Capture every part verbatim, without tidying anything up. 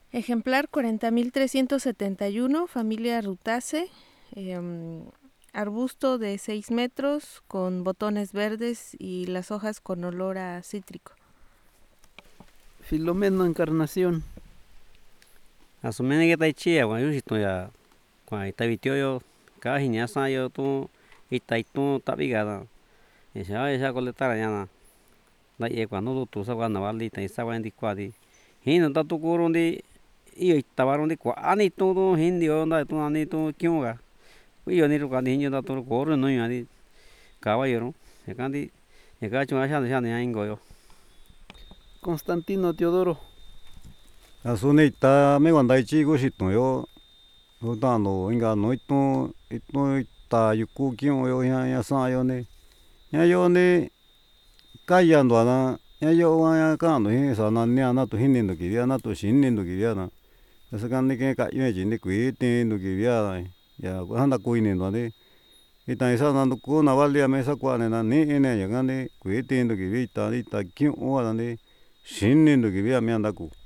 Ejemplar cuarenta mil trescientos setenta y uno, familia Rutaceae, em, arbusto de seis metros con botones verdes y las hojas con olor a cítrico. Filomeno Encarnación. Asumene que taichia kwa yusitu ya kwa itavitioyo ka hinya sayo tu itaitu tabigada. Esa esa coletara yana. La ye kwa no tu sa kwa navali ta isa kwa ndi kwa di. Hino ta tu kurundi iyo itabarundi kwa ani tu tu hindio nda tu ani tu kyunga. Iyo ni ru kwa ni hinyo ta tu koru no yani caballero. Ekandi eka chunga shana shana ingoyo. Constantino Teodoro. Asuni ita me guandaichi gushituyo utano inga no itu itu ita yuku kyo yo ya ya sa yo ne ya yo ne kayando ana ya yo wa ya kando hi sa na ne ana to hinin do ki ya na to shinin do ki ya na esa kan ne ke ka yo ji ne kui ti do ki ya ya ko handa kui ne do ne ita isa na ku na valia me sa kwa ne na ni ne ya ga ne kui ti do ki ita ita kyo wa ne shinin do ki ya me anda ku.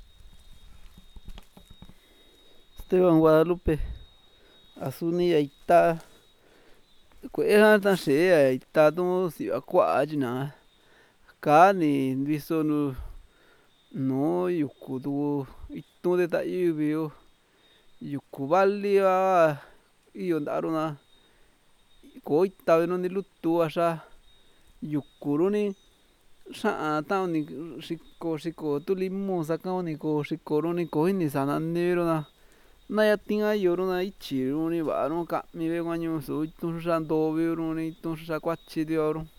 Esteban Guadalupe. Asuni ya ita kueja ta she ya ita tu si akua jina ka ni viso nu no yuku tu itu de ta yubio yuku valia iyo ndaruna ko ita no ni lutu asa yuku ni xa'an ta ni xiko xiko tu limon saka ni ko xiko ni ko ini sana nero na na ya tinga yoro na ichi ro ni va ro ka mi ve guaño so tu sa ndo ve ro ni tu sa kuachi de oro.